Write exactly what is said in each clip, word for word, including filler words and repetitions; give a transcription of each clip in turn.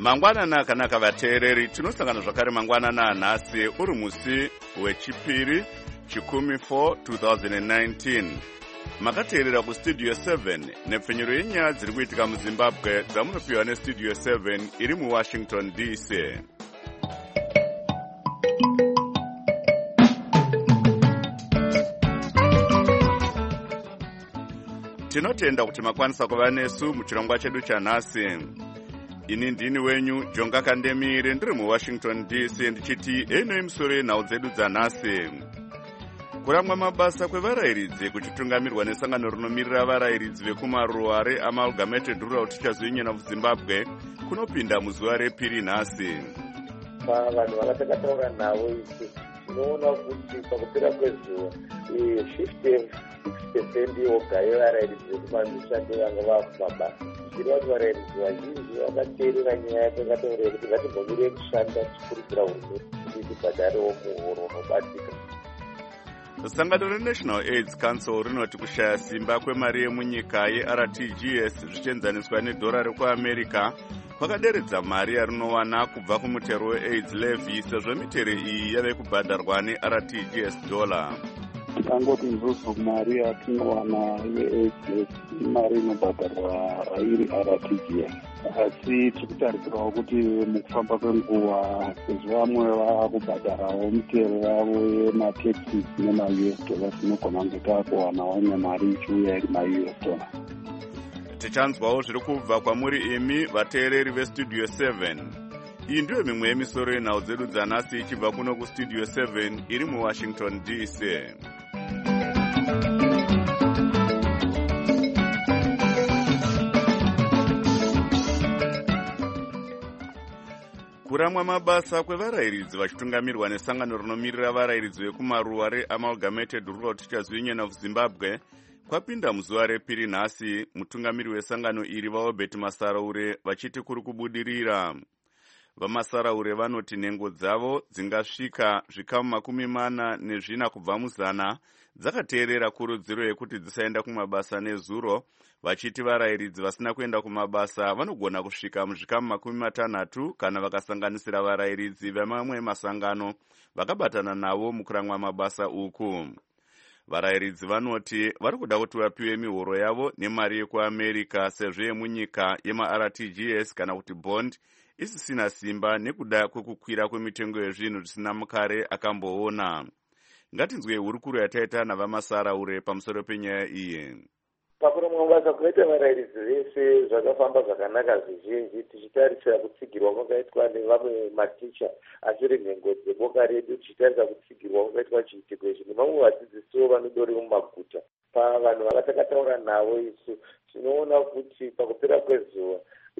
Mangwanana akanaka vateereri, tinosangana zvakare mangwanana anhasi uri musi wechipiri chikumi four twenty nineteen. Makateerera kustudio seven nepfenyuro yenyaya dziri kuitika muZimbabwe dzamunopiwa nestudio seven iri muWashington D C. Tinotenda kuti makwanisa kuva nesu muchirongwa chedu chanhasi. Ini ndini wenyu Jonga Kandemire ndiri muWashington D C ndichiti eno imisoro yenhau dzedu dzanhasi. Kuramwa mabasa kwevarayiridzi kuchitungamirwa nesangano rinomirira varayiridzi vekumaruwa reAmalgamated Rural Teachers Union of Zimbabwe kunopinda muzuva repiri nhasi. Vanhu vakatataura navo isi tinoona kuti pakupera kwezuva fifty percent yoga yevarayiridzi vekumamishando vanga vakumabasa. Zviri kuti varayiridzi vazhinji vakateerera nyaya yakataura kuti ngatimbomire kushanda tichikurudzira hurumende kuti tibhadharewo muhoro unobatsika. Sangano reNational AIDS Council rinoti kushaya simba kwemari yemunyika yeR T G S zvichienzaniswa nedhora rekuAmerica kwakaderedza mari yarinowana kubva kumutero weAIDS levy sezvo mitero iyi yave kubhadharwa neR T G S dollar. Tangoti nzuzo mari yatinowana yeAIDS imari inobhadharwa iri R T G S, asi tirikutarisirawo kuti mukufamba kwenguva sezvo vamwe vakubhadharawo mitero yavo yematekisi nema-U S dollars inogona kunge takuwanawo nemari ichiuya iri ma-U S dollar. Tichanzwawo zviri kubva kwamuri imi vateereri vestudio seven. Iyi ndiyo mimwe yemisoro yenhau dzedu dzanhasi ichibva kuno kustudio seven iri muWashington D C. Kuramwa mabasa kwevarayiridzi vachitungamirwa nesangano rinomirira varayiridzi vekumaruwa reAmalgamated Rural Teachers Union of Zimbabwe kwapinda muzuva repiri nhasi. Mutungamiri wesangano iri vaObert Masaraure vachiti kuri kubudirira. VaMasaraure vanoti nhengo dzavo dzingasvika zvikamu makumi mana nezvina kubva muzana dzakateerera kurudziro yekuti dzisaenda kumabasa nezuro, vachiti varayiridzi vasina kuenda kumabasa vanogona kusvika muzvikamu makumi matanhatu kana vakasanganisira varayiridzi vemamwe masangano vakabatana navo mukuramwa mabasa uku. Varayiridzi vanoti vari kuda kuti vapiwe mihoro yavo nemari yekuAmerica sezvo yemunyika yemaR T G S kana kuti bond isisina simba nekuda kwekukwira kwemitengo yezvinhu zvisina mukare akamboona. Ngatinzwe hurukuro yataita navaMasaraure pamusoro penyaya iyi. Pakuramwa mabasa kunoita varayiridzi vese zvakafamba zvakanaka zvizhinji, tichitarisira kutsigirwa kwakaitwa nevamwe maticha achiri nhengo dzeboka redu, tichitarisa kutsigirwa kwakaitwa chiitiko ichi nevamwe vadzidzisiwo vanodori mumaguta. Pavanhu vakatakataura navo isu tinoona kuti pakupera kwezuva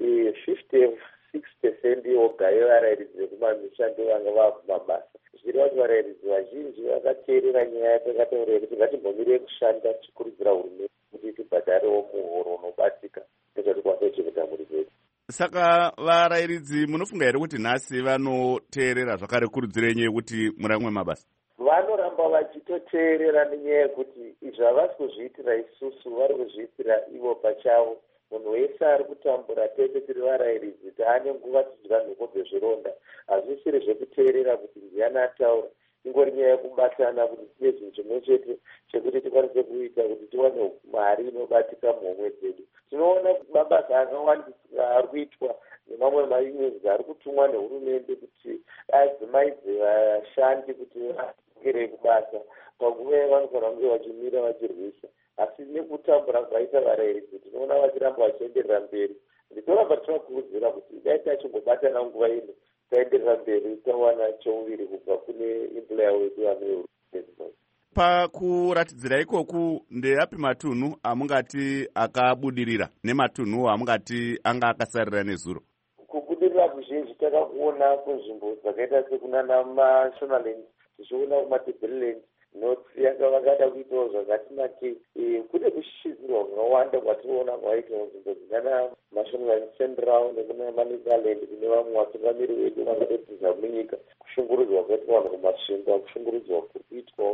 fifty six percent yoga yevarayiridzi vekumamishando vanga vakumabasa. Zviri kuti varayiridzi vazhinji vakateerera nyaya yakataura kuti ngatimbomire kushanda tichikurudzira hurumende kuti tibhadharewo muhoro unobatsika nezvati kwasechekuta mhuri dzedu. Saka varayiridzi munofunga here kuti nhasi vanoteerera zvakare kurudziro yenyu yekuti muramwe mabasa? Vanoramba vachitoteerera nenyaya yekuti zvavasi kuzviitira isusu vari kuzviitira ivo pachavo. Munhu wese ari kutambura tese tiri varayiridzi taane nguva tidya nhoko dzezvironda. Hazvisiri zvekuteerera kuti ndiani ataura, ingori nyaya yekubatana kuti tive zvinhu chimwe chete chekuti tikwanise kuita kuti tiwane mari inobatika muhomwe dzedu. Tinoona mabasa akawanda ari kuitwa nemamwe mayunivhesiti ari kutumwa nehurumende kuti adzimaidze vashandi kuti vagerei kubasa panguva yavanogona kunge vachimira vachirwisa. Asi nekutambura kwaita varayiridzi tinoona vachiramba vachienderera mberi. Nditoramba tinokurudzira kuti dai tachingobatana nguva ino taenderera mberi tawana chouviri kubva kune employer wedu vanohurumende. Pakuratidzira ikoku ndeapi matunhu amungati akabudirira nematunhu amungati anga akasarira nezuro? Kubudirira kuzhinji takakuona kunzvimbo dzakaita sekunana maShonaland, tichiona kumaTebeleland North yanga vakada kuitawo zvakati nake. Kune kushishizirwa kwakawanda kwatinoona kwaita nzvimbo dzinana maShonaland Central nekuna Manicaland kune vamwe vatungamiri vedu vakatodzidza munyika. Kushungurudzwa kwaitwa vanhu kumasvingo, kushungurudzwa kuri kuitwawo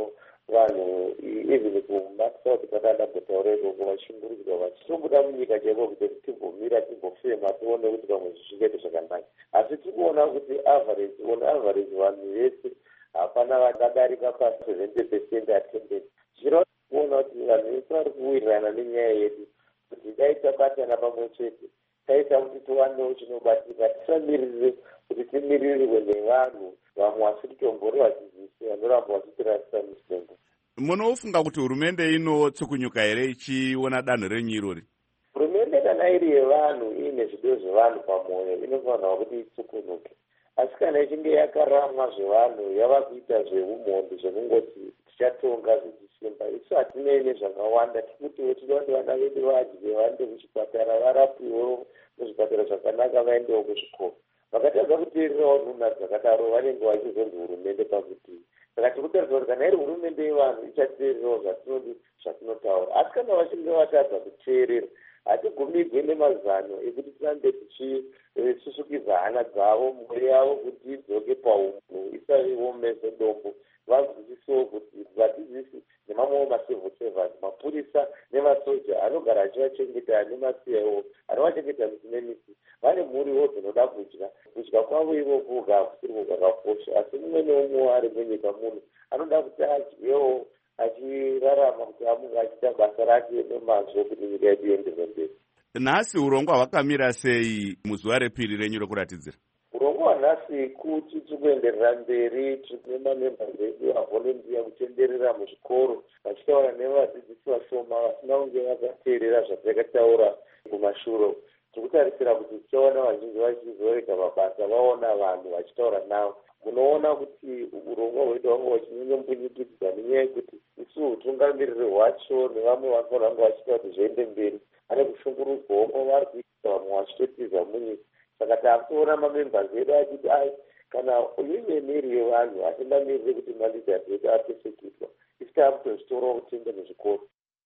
vanhu even kumasouth katandambotaureko vachingurukirwa vachitobuda munyika chaiko kuti timbomira timbofema tione kuti pamwe zvichingete zvakanaka. Asi tikuona kuti average on average vanhu vese hapana vakadarika pasi seventy percent attendance. Zvirava kuona kuti vanhu vese vari kuwirirana nenyaya yedu kuti dai tabatana pamwe chete taita kuti tiwanewo chinobatika, tisamirire kuti timirirwe nevanhu vamwe vasikutombori vadzidzisi vanoramba vachitirasisa misengo. Munofunga kuti hurumende inotsukunyuka here ichiona danho renyu irori? Hurumende kana iri yevanhu iine zvido zvevanhu pamwoyo inofanirwa kuti itsukunuke, asi kana ichinge yakaramwa zvevanhu yava kuita zveumhondi zvekungoti tichatonga zvechisimba, isu hatinei nezvakawanda. tikutiwo tinoda kuti vana vedu vadye, vaende kuchipatara, varapiwewo muzvipatara zvakanaka, vaendewo kuzvikoro. Vakatadza kuteererawo nhunha dzakadaro vanenge vachizonzi hurumende pakutivi. Saka tikutarisa kuti kana iri hurumende yevanhu ichateererawo zvatinodi zvatinotaura, asi kana vachinge vatadza kuteerera hatigumigwe nemazano ekuti tirambe tichisusukidza hana dzavo, mwoyo yavo kuti idzoke paunhu isaviomese dombo. Vanzwisisewo kuti vadzidzisi nemamwewo macivil servants, mapurisa nemasoja anogara achivachengeta nemasiyawo anovachengeta misi nemisi vane mhuriwo dzinoda kudya. Kudya kwavo ivo kuga hakusiri kwakakosha, asi mumwe neumwe ari munyika muno anoda kuti adyewo achirarama kuti amunge achiita basa rake nemazvo kuti nyika yedu ienderere mberi. Nhasi urongwa hwakamira sei muzuva repiri renyu rokuratidzira? Urongwa hwanhasi kuti tiri kuenderera mberi, tiri nemamemba edu avolontiya kutenderera muzvikoro vachitaura nevadzidzisi vashoma vasina kunge vakateerera zvatakataura kumashuro. Tiri kutarisira kuti tichaona vazhinji vachizorega mabasa vaona vanhu vachitaura navo. Munoona kuti urongwa hwedu hwanga hwachinyanyombunyikidza nenyaya yekuti isu utungamiriri hwacho nevamwe vanhu vanga vachita kuti zviende mberi ane kushungurudzwawo kwavari kuita, vamwe vachitotiza munyika. Saka takuona mamembers edu achiti ai kana union iri yevanhu hatingamiriri kuti maleaders edu apesekitwa, isi taakutozvitorawo kutenda muzvikoro.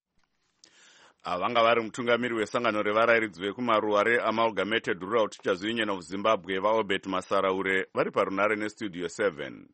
Vanga vari mutungamiri wesangano revarairidzi vekumaruwa reamalgamated rural teachers union of Zimbabwe vaobert Masaraure vari parunare nestudio seven.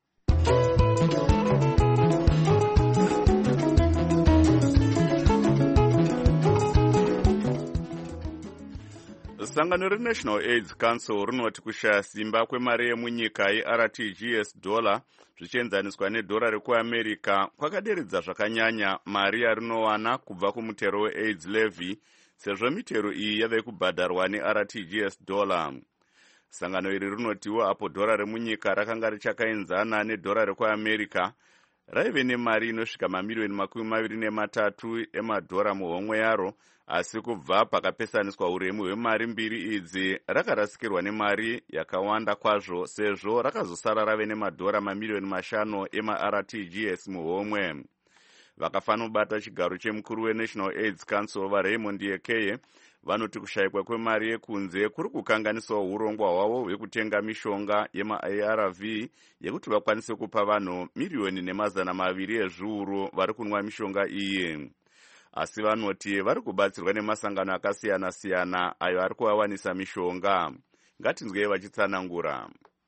Sangano reNational AIDS Council rinoti kushaya simba kwemari yemunyika yeR T G S dollar zvichienzaniswa nedhora rekuAmerica kwakaderedza zvakanyanya mari yarinowana kubva kumutero weAIDS levy, sezvo mitero iyi yave kubhadharwa neR T G S dollar. Sangano iri rinotiwo apo dhora remunyika rakanga richakaenzana nedhora rekuAmerica raive nemari inosvika mamiliyoni makumi maviri nematatu emadhora muhomwe yaro, asi kubva pakapesaniswa uremu hwemari mbiri idzi rakarasikirwa nemari yakawanda kwazvo, sezvo rakazosara rave nemadhora mamiliyoni mashanu emaR T G S muhomwe. Vakafanobata chigaro chemukuru weNational AIDS Council vaRaymond Yekeye vanoti kushayikwa kwemari yekunze kuri kukanganisawo urongwa hwavo hwekutenga mishonga yemaA R V yekuti vakwanise kupa vanhu miriyoni nemazana maviri ezviuru vari kunwa mishonga iyi. Asi vanoti vari kubatsirwa nemasangano akasiyana-siyana ayo ari kuvawanisa mishonga. Ngatinzwei vachitsanangura.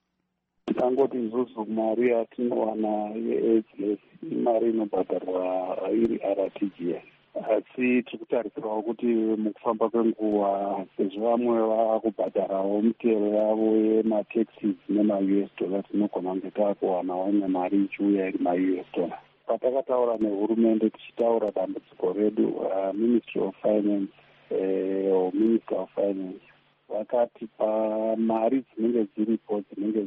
Tikangoti isusu mari yatinowana yeAIDS imari inobhadharwa iri R T G S, asi tiri kutarisirawo kuti mukufamba kwenguva sezvo vamwe vakubhadharawo mitero yavo yemataxes nema-U S dollar, tinogona kunge taakuwanawo imwe mari ichiuya iri ma-U S dollar. Patakataura nehurumende tichitaura dambudziko redu, uh, Ministry of Finance uh, or Minister of Finance vakati pamari dzinenge dziripo dzinenge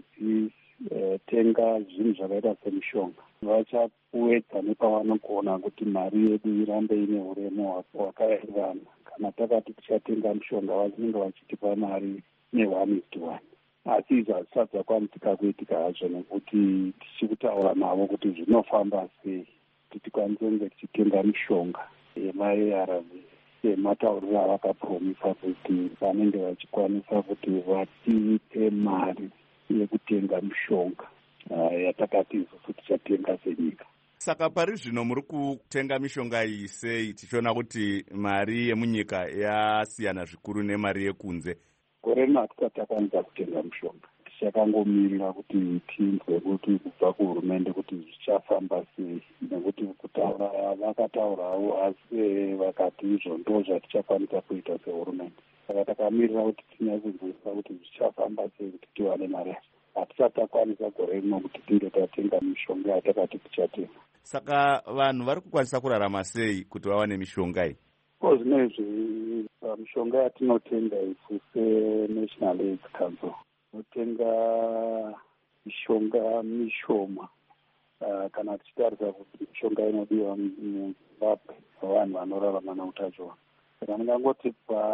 dzichitenga zvinhu zvakaita semishonga vachakuedza nepavanokuona kuti mari yedu irambe ine uremu hwakaenzana. Kana takati tichatenga mishonga vanenge vachitipa mari ne-one is to one, asi izvo hazvisati zvakwanisika kuitika hazvo nekuti tichikutaura navo kuti zvinofamba sei kuti tikwanise kunge tichitenga mishonga yema-A R V sematauriro avakapromisa kuti vanenge vachikwanisa kuti vatipe mari yekutenga mishonga uh, yatakati isusu tichatenga senyika. Saka pari zvino muri kutenga mishonga iyi sei tichiona kuti mari yemunyika yasiyana zvikuru nemari yekunze? Gore rino hatisati takwanisa kutenga mishonga. tichakangomirira kuti tinzwe kuti kubva kuhurumende kuti zvichafamba sei, nekuti kutaura vakataurawo asi vakati izvo ndo zvatichakwanisa kuita sehurumende. Saka takamirira kuti tinyatsonzwisisa kuti zvichafamba sei kuti tiwane mari. Hatisati takwanisa gore rino kuti tinge tatenga mishonga yatakati tichatenga. Saka vanhu vari kukwanisa kurarama sei kuti vawane mishonga iyi? Ko zvinezvi mishonga yatinotenga isu seNational AIDS Council tinotenga mishonga mishoma uh, kana tichitarisa kuti mishonga inodiwa muZimbabwe vanhu vanorarama neutachiona. Saka ndingangoti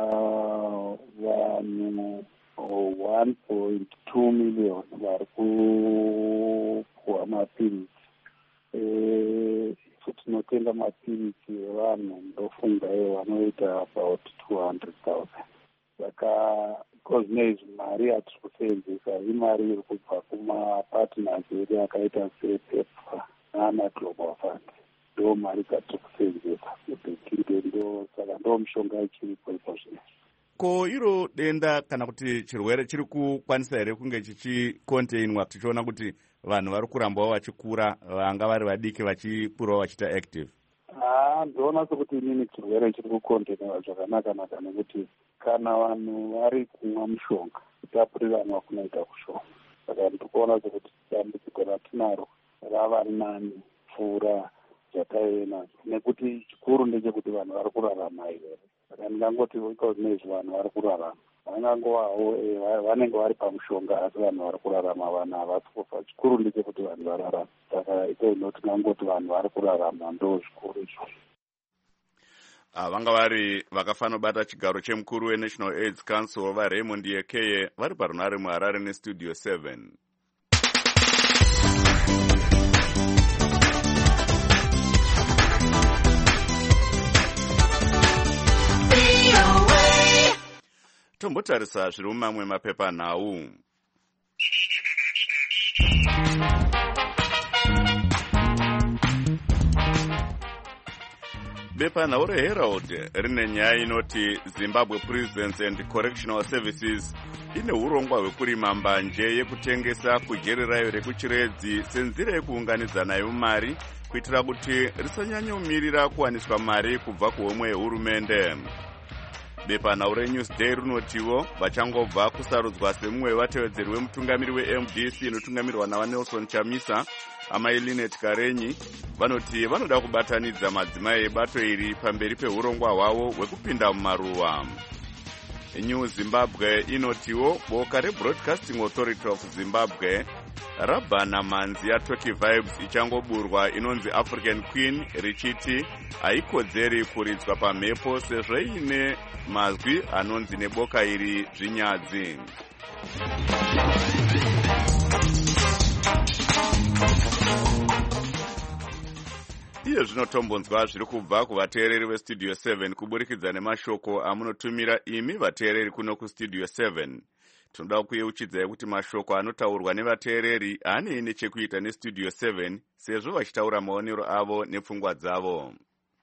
pavanhu one point two million vari kupuwa mapirizi. Isu tinotenga mapirizi evanhu ndofunga vanoita about two hundred thousand. Saka kozvinezvi mari yatiri kusenzesa imari iri kubva kumapartners edu akaita sepepfa nana Global Fund. Ndo mari dzatiri kusenzesa kuti tinde ndo saka ndo mishonga ichiripo ipo zvinezvi. Ko iro denda kana kuti chirwere chiri kukwanisa here kunge chichicontainwa tichiona kuti vanhu vari kurambawo vachikura vanga vari vadiki vachikurawo vachiita active? Ah, ndoona sokuti inini chirwere chiri kucontainwa zvakanaka-naka nekuti kana vanhu vari kumwa mushonga kutapurirana kunoita kushoma. Saka ndikuona sokuti dambudziko ratinaro rava nani pfuura zvataive nazvo, nekuti chikuru ndechekuti vanhu vari kurarama here. Saka ndingangoti zvinezvi vanhu vari kurarama vangangovawo vanenge vari pamushonga asi vanhu vari kurarama vanhu havasi kufa. Chikuru ndechekuti vanhu vararama. Saka iko ino tingangoti vanhu vari kurarama ndo zvikuru izvo. Vanga vari vakafanira bata chigaro chemukuru weNational AIDS Council vaRaymond Yekeye vari parunare muHarare neStudio seven. Tombotarisa zviri mumamwe mapepanhau. Bepanhau reHerald rine nyaya inoti Zimbabwe Prisons and Correctional Services ine urongwa hwekurima mbanje yekutengesa kudyererayo rekuchiredzi senzira yekuunganidza nayo mari kuitira kuti risanyanyomirira kuwaniswa mari kubva kuhomwe yehurumende. Bepanhau reNewsday rinotiwo vachangobva kusarudzwa semumwe wevatevedzeri wemutungamiri weM D C inotungamirwa naVaNelson Chamisa amai Linet Karenyi vanoti vanoda kubatanidza madzimai ebato iri pamberi peurongwa hwavo hwekupinda mumaruwa. New Zimbabwe inotiwo boka reBroadcasting Authority of Zimbabwe rabhana manzi yaToki Vibes ichangoburwa inonzi African Queen richiti haikodzeri kuridzwa pamhepo sezvo ine mazwi anonzi neboka iri zvinyadzi. Iye zvinotombonzwa zviri kubva kuvateereri veStudio seven kuburikidza nemashoko amunotumira imi vateereri kuno kuStudio seven. Tinoda kuyeuchidzai kuti mashoko anotaurwa nevateereri haanei nechekuita neStudio seven sezvo vachitaura maonero avo nepfungwa dzavo.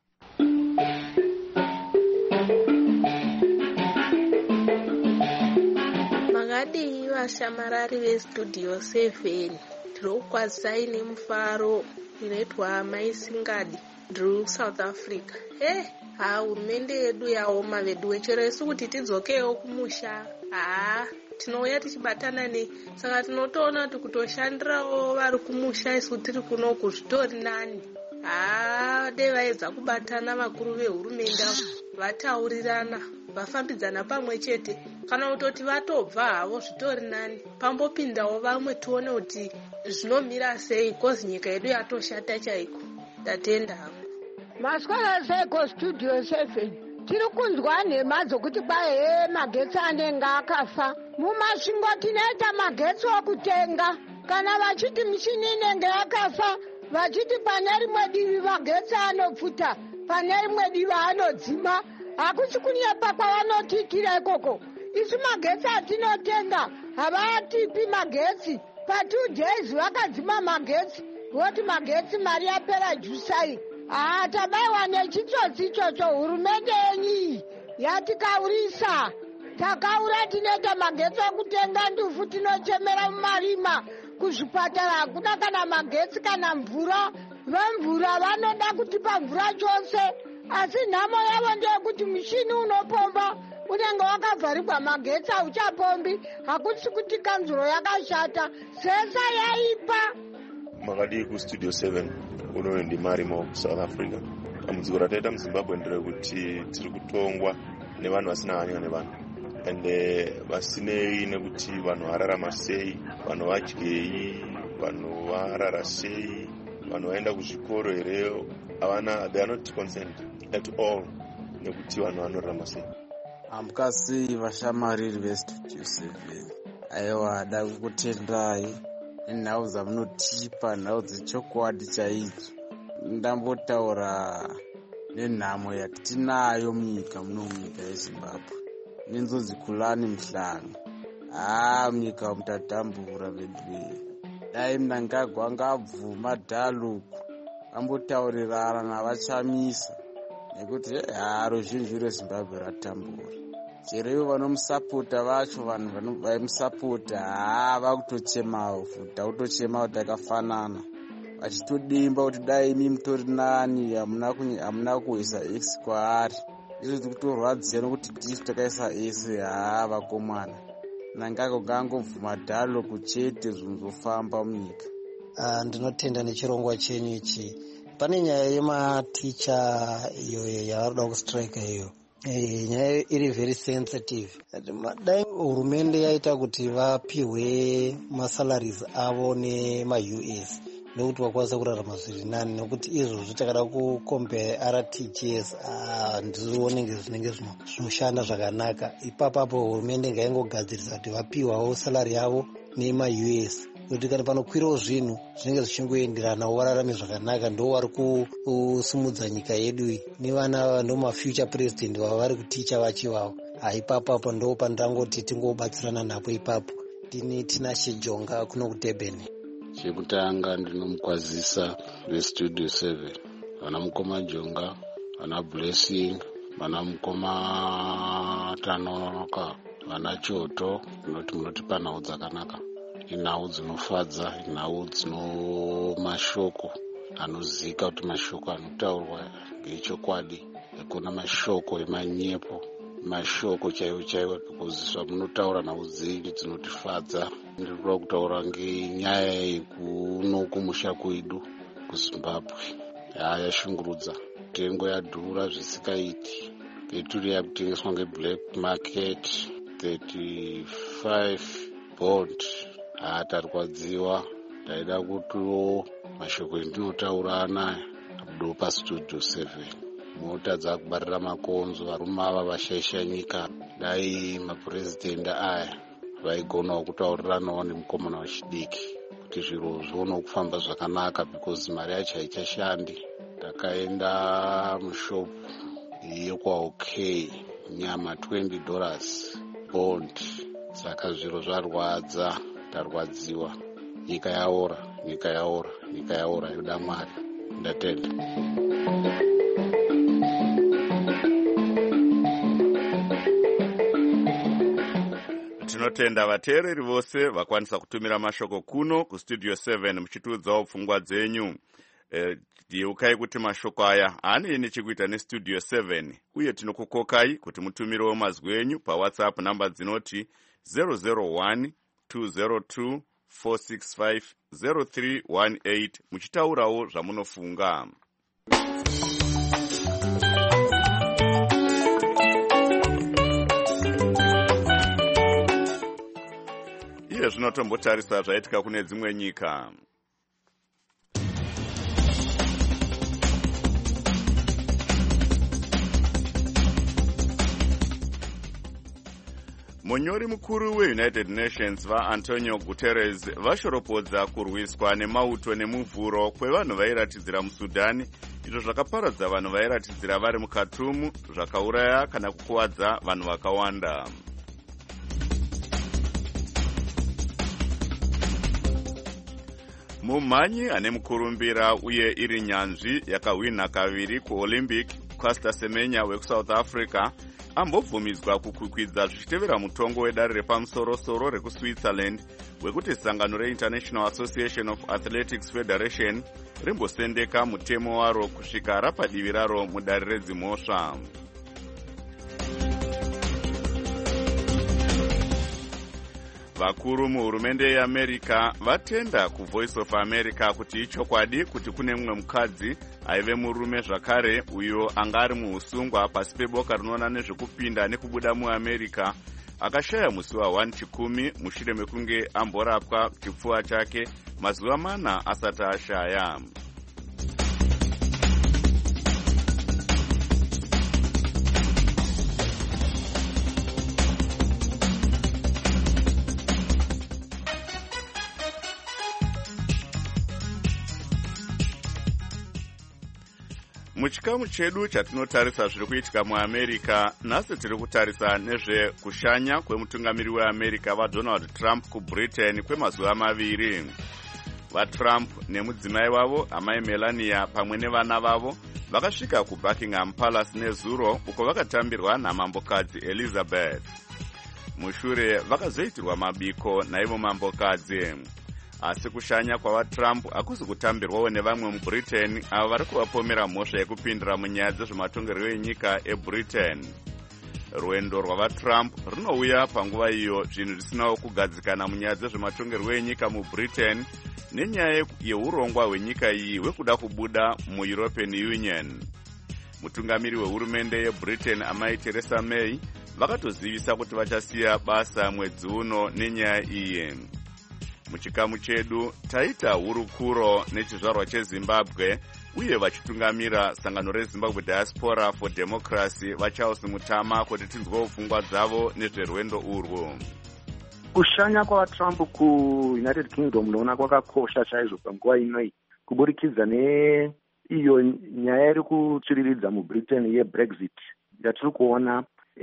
Makadii vashamarari veStudio seven, tiri kukwazisai nemufaro inoitwa Maisingadi ndiri South Africa. He, ha hurumende yedu yaoma vedu wechero isu kuti tidzokewo kumusha. Ha, tinouya tichibatana ne saka tinotoona kuti kutoshandirawo vari kumusha isu tiri kuno kuzvitori nani. Ha, dai vaedza kubatana vakuru vehurumende vataurirana vafambidzana pamwe chete kana kutoti vatobva havo zvitori nani pambopindawo vamwe tione kuti zvinomira sei kozi nyika yedu yatoshata chaiko. Tatenda hangu. Maswera seko Studio seven tiri kunzwa nhema dzokuti kwahe magetsi anenge akafa mumasvingo. Tinoita magetsi okutenga kana vachiti michini inenge yakafa vachiti pane rimwe divi magetsi anopfuta pane rimwe divi anodzima. Hakusi kunyepa kwavanotiitira ikoko. Isu magetsi atinotenga havatipi magetsi. Pa two days vakadzima magetsi voti magetsi mari yapera jusai. Ah, tabaiwa nechitsotsi ichocho hurumende yenyu yatikaurisa. takaura tinoita magetsi okutenga ndufu tinochemera mumarima. Kuzvipatara hakuna kana magetsi kana mvura. Vamvura vanoda kutipa mvura chose, asi nhamo yavo ndeyekuti mushini unopomba unenge wakavharikwa magetsi hauchapombi. Hakusi kuti kanzuro yakashata, sesa yaipa. Makadii kustudio seven uno ndimarimo South Africa. Dambudziko rataita muZimbabwe nderekuti tiri kutongwa nevanhu vasina hanya nevanhu, ende vasinei nekuti vanhu vararama sei, vanhu vadyei, vanhu varara sei, vanhu vaenda kuzvikoro here, havana, they are not concerned at all nekuti vanhu vanorarama sei. Hamukasi vashamariri vestudio seven. Aiwa, da kukutendai nenhau dzamunotipa, nhau dzechokwadi chaidzo. Ndambotaura nenhamo yatinayo munyika muno munyika yeZimbabwe, nenzozi kulani muhlanga. Ah, munyika mutadhambura bedwe. Dai Mnangagwa ngabvuma Dhaluku ambotaurirana navachamisa, nekuti ha ruzhinji rweZimbabwe ratambura. Chero ivo vanomusapota vacho, vanhu vaimusapota ha vakutochemawo futi, vakutochemawo takafanana, vachitodimba kuti dai imi mutori nani, hamuna kuisa x kwaari. Izvo zviri kutorwadzira nokuti tisu takaisa s. Ha vakomana, Mnangagwa ngangobvuma Dhaluku chete zvinozofamba munyika. Uh, ndinotenda nechirongwa chenyu ichi. Pane nyaya yematicha iyo yavaroda kustrike iyo, e, nyaya iri very sensitive. Dai hurumende yaita kuti vapihwe masalaries avo nema-U S nekuti vakwanisa kurarama zviri nani, nekuti izvozvo takada kukompare R T G S ndizionenge zvinenge zvinoshanda zvakanaka. Ipapapo hurumende ngaingogadzirisa kuti vapihwawo salary yavo nema-U S, kuti kana panokwirawo zvinhu zvinenge zvichingoenderana, wararame zvakanaka. Ndo vari kusumudza nyika yedu iyi, nevana ndomafuture president vava vari kuticha vachivavo. Haipapapo ndo pandangoti tingobatsirana napo ipapo. Tini tina Shijonga kuno kuDurban. Chekutanga ndinomukwazisa vestudio seven, vana mukoma Jonga, vana Blessing, vana mukoma Tanonoka, vana Choto, munoti munotipa nhau dzakanaka. Inhau dzinofadza, inhau dzino mashoko anozika kuti mashoko anotaurwa ngechokwadi, ekuna mashoko emanyepo, mashoko chaiwo chaiwo, because munotaura nhau dzenyu dzinotifadza. Ndinoda kutaura ngenyaya yekuno kumusha kwedu kuZimbabwe. Yashungurudza, tengo yadhura zvisikaiti. Peturu yakutengeswa ngeblack market thirty-five bond. Atarwadziwa, ndaida kutiwo mashoko endinotaura anaya abudo pastudio seven. Mota dzakubarira makonzo, varume ava vashaisha nyika. Dai mapurezidendi aya vaigonawo kutauriranawo nemukomana wechidiki kuti zviro zvione kufamba zvakanaka, because mari yacho haichashandi. Ndakaenda mushopu yekwaok, nyama twenty dollars bond. Saka zviro zvarwadza, tarwadziwa. Nyika yaora, nyika yaora, nyika yaora, yoda Mwari. Ndatenda. Tinotenda vateereri vose vakwanisa kutumira mashoko kuno kustudio seven muchitiudzawo pfungwa dzenyu. E, yeukai kuti mashoko aya haane nechekuita nestudio seven, uye tinokukokai kuti mutumirewo mazwi enyu paWhatsApp namba dzinoti zero zero one two zero two four six five zero three one eight muchitaurawo zvamunofunga. Iye zvinotombotarisa zvaitika kune dzimwe nyika. Munyori mukuru weUnited Nations vaAntonio Guterres vashoropodza kurwiswa nemauto nemuvhuro kwevanhu vairatidzira muSudani, izvo zvakaparadza vanhu vairatidzira vari muKhartoum, zvakauraya kana kukuwadza vanhu vakawanda. mumhanyi ane mukurumbira uye iri nyanzvi yakahwina kaviri kuolympic Caster Semenya wekusouth Africa ambobvumidzwa kukwikwidza zvichitevera mutongo wedare repamusoro-soro rekuswitzerland wekuti sangano reInternational Association of Athletics Federation rimbosendeka mutemo waro kusvika rapadivi raro mudare redzimhosva. Vakuru muhurumende yeAmerica vatenda kuVoice of America kuti ichokwadi kuti kune mumwe mukadzi aive murume zvakare uyo anga ari muusungwa pasi peboka rinoona nezvekupinda nekubuda muAmerica akashaya musi wa chikumi mushure mekunge amborapwa chipfuva chake mazuva mana asati ashaya. Muchikamu chedu chatinotarisa zviri kuitika muAmerica, nhasi tiri kutarisa nezvekushanya kwemutungamiri weAmerica vaDonald Trump kuBritain kwemazuva maviri. VaTrump nemudzimai wavo amai Melania pamwe nevana vavo vakasvika kuBuckingham Palace nezuro uko vakatambirwa namambokadzi Elizabeth. Mushure vakazoitirwa mabiko naivo mambokadzi. Asi kushanya kwavaTrump hakusi kutambirwawo nevamwe muBritain avo vari kuvapomera mhosva yekupindira munyaya dzezvematongerwo enyika eBritain. Rwendo rwavaTrump runouya panguva iyo zvinhu zvisinawo kugadzikana munyaya dzezvematongerwo enyika muBritain nenyaya yeurongwa hwenyika iyi hwekuda kubuda muEuropean Union. Mutungamiri wehurumende yeBritain amai Theresa May vakatozivisa kuti vachasiya basa mwedzi uno nenyaya iyi. Muchikamu chedu taita hurukuro nechizvarwa cheZimbabwe uye vachitungamira sangano reZimbabwe Diaspora for Democracy vaCharles Mutama kuti tinzwewo pfungwa dzavo nezverwendo urwu. Kushanya kwavaTrump kuUnited Kingdom munoona kwakakosha chaizvo panguva inoi kuburikidza neiyo nyaya iri kutsviriridza muBritain yeBrexit yatiri kuona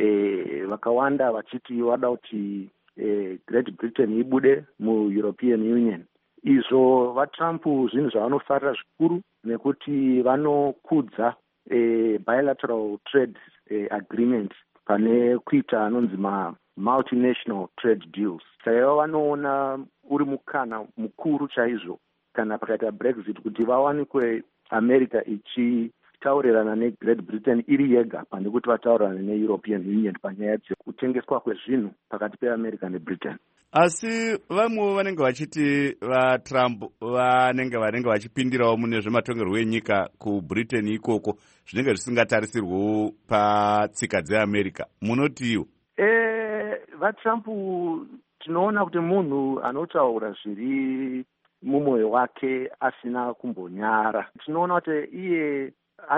eh, vakawanda vachiti vada kuti Eh, Great Britain ibude muEuropean Union. Izvo vaTrump zvinhu zvavanofarira zvikuru nekuti vanokudza eh, bilateral trade eh, agreement pane kuita anonzi ma multinational trade deals. Saka vanoona uri mukana mukuru chaizvo kana pakaita Brexit kuti vawanikwe America ichi taurirana neGreat Britain iri yega pane kuti vataurirana neEuropean Union panyaya dzekutengeswa kwezvinhu pakati peAmerica neBritain. Asi vamwe vanenge vachiti vaTrump vanenge vanenge vachipindirawo mune zvematongerwo enyika kuBritain ikoko zvinenge zvisingatarisirwo patsika dzeAmerica. Munotiwo? Eh, vaTrump tinoona kuti munhu anotaura zviri mumwoyo wake asina kumbonyara. Tinoona kuti iye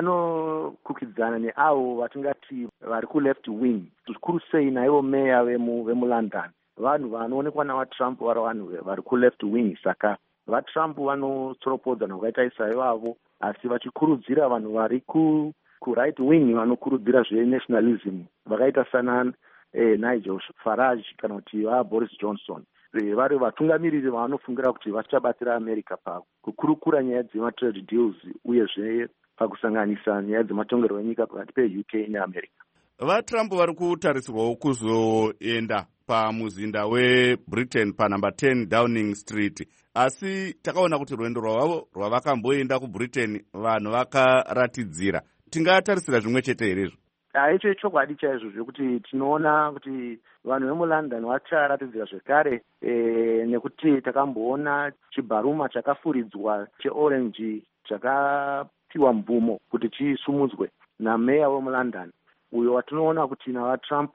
anokukidzana neavo vatingati vari kuleft wing, zvikuru sei naivo meya vemuLondon. Vanhu vanoonekwa navaTrump vari vanhu vari kuleft wing, saka vaTrump vanotsoropodza nokuita isaivavo asi vachikurudzira vanhu vari kuright wing vanokurudzira zvenationalism vakaita sana eh, Nigel Farage kana kuti vaBoris Johnson. Vari vatungamiriri vanofungira kuti vachabatsira America pakukurukura nyaya dzematrade deals uyezve pakusanganisa nyaya dzematongerwo enyika pakati peU K neAmerica. VaTrump vari kutarisirwawo kuzoenda pamuzinda weBritain panumber ten Downing Street. Asi takaona kuti rwendo rwavo rwavakamboenda kuBritain vanhu vakaratidzira. Tingatarisira zvimwe chete herezvo? Icho chokwadi chaizvo zvekuti tinoona kuti vanhu vemuLondon vacharatidzira zvekare e, nekuti takamboona chibharuma chakafuridzwa cheorange chakapiwa mvumo kuti chisumudzwe nameya wemuLondon uyo watinoona kuti navaTrump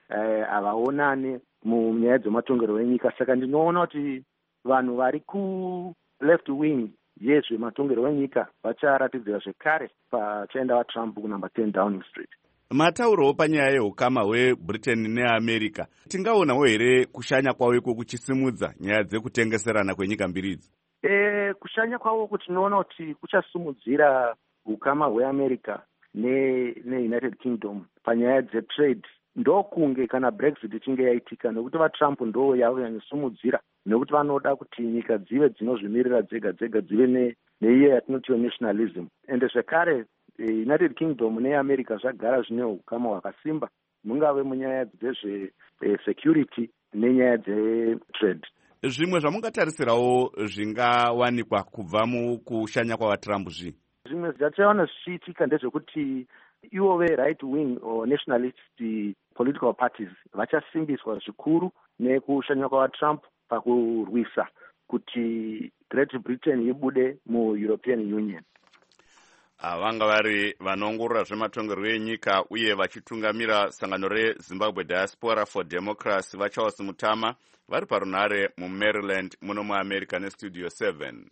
havaonane munyaya dzematongerwo enyika. Saka ndinoona kuti vanhu vari ku left wing yezvematongerwo enyika vacharatidzira zvekare pachaenda vaTrump kunumber ten Downing Street. Mataurawo panyaya yeukama hweBritain neAmerica. Tingaonawo here kushanya kwavo iko kuchisimudza nyaya dzekutengeserana kwenyika mbiri idzi? E, kushanya kwavo kutinoona kuti kuchasimudzira ukama hweAmerica neUnited Kingdom panyaya dzetrade ndokunge kana brexit ichinge yaitika, nekuti vatrump ndo yavanyanyosimudzira, nekuti vanoda kuti nyika dzive dzinozvimirira dzega dzega, dzive neiyo yatinotiwo nationalism. Ende zvekare United Kingdom neAmerica zvagara zvine ukama hwakasimba, mungave munyaya dzezvesecurity nenyaya dzetrade. Zvimwe zvamungatarisirawo zvingawanikwa kubva mukushanya kwavatrump zvi zvimwe zvachaona zvichiitika ndezvekuti ivo ve-right wing or nationalist political parties vachasimbiswa zvikuru nekushanya kwavatrump pakurwisa kuti Great Britain ibude mu-European Union. Vanga vari vanoongorora zvematongerwo enyika uye vachitungamira sangano reZimbabwe Diaspora for Democracy vaCharles Mutama vari parunare muMaryland muno muAmerica neStudio seven.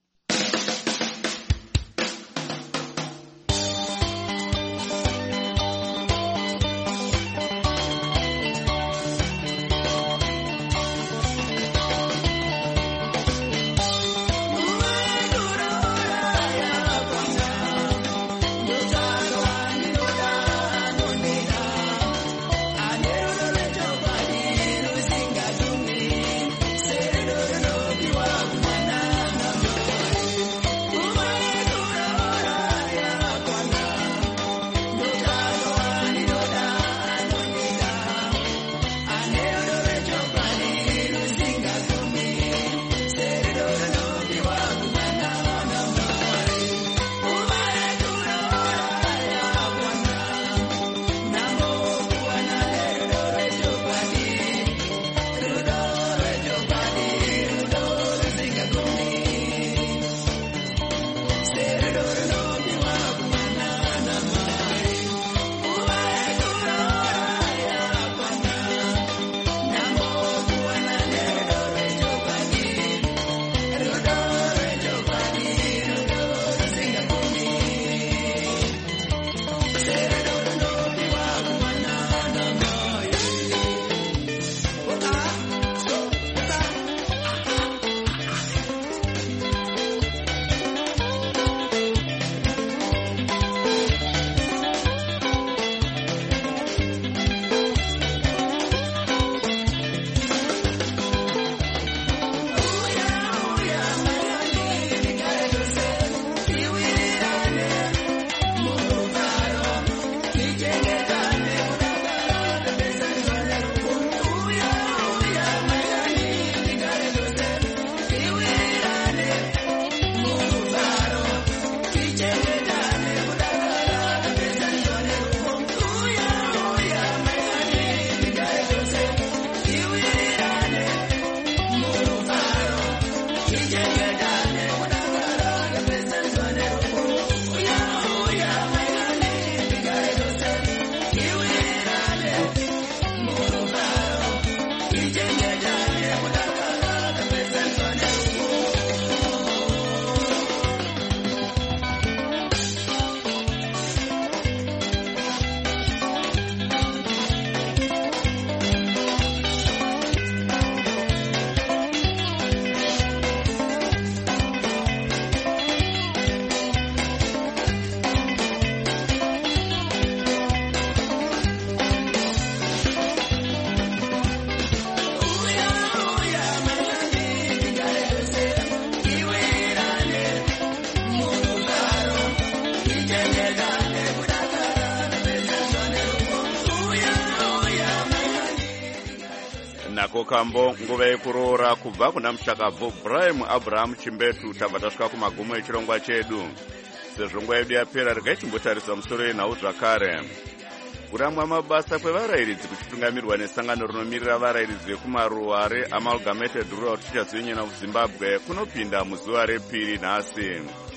nako kambo nguva yekuroora kubva kuna mushakabvu Brian Abraham Chimbetu tabva tasvika kumagumo echirongwa chedu. Sezvo nguva yedu yapera regai timbotarisa musoro yenhau zvakare. Kurangwa mabasa kwevarayiridzi kuchitungamirwa nesangano rinomirira varayiridzi vekumaruwa reAmalgamated Rural Teachers Union of Zimbabwe kunopinda muzuva repiri nhasi.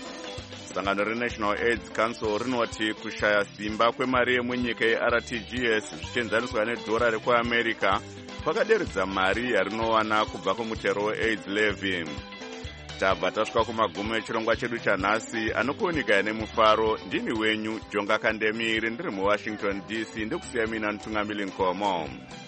Sangano reNational AIDS Council rinoti kushaya simba kwemari yemunyika yeR T G S zvichienzaniswa nedhora rekuAmerica kwakaderedza mari yarinowana kubva kumutero weAIDS levy. Tabva tasvika kumagumo echirongwa chedu chanhasi anokuoneka nemufaro. Ndini wenyu Jonga Kandemiri ndiri muWashington D C ndikusiya mina Ntungamili Nkomo.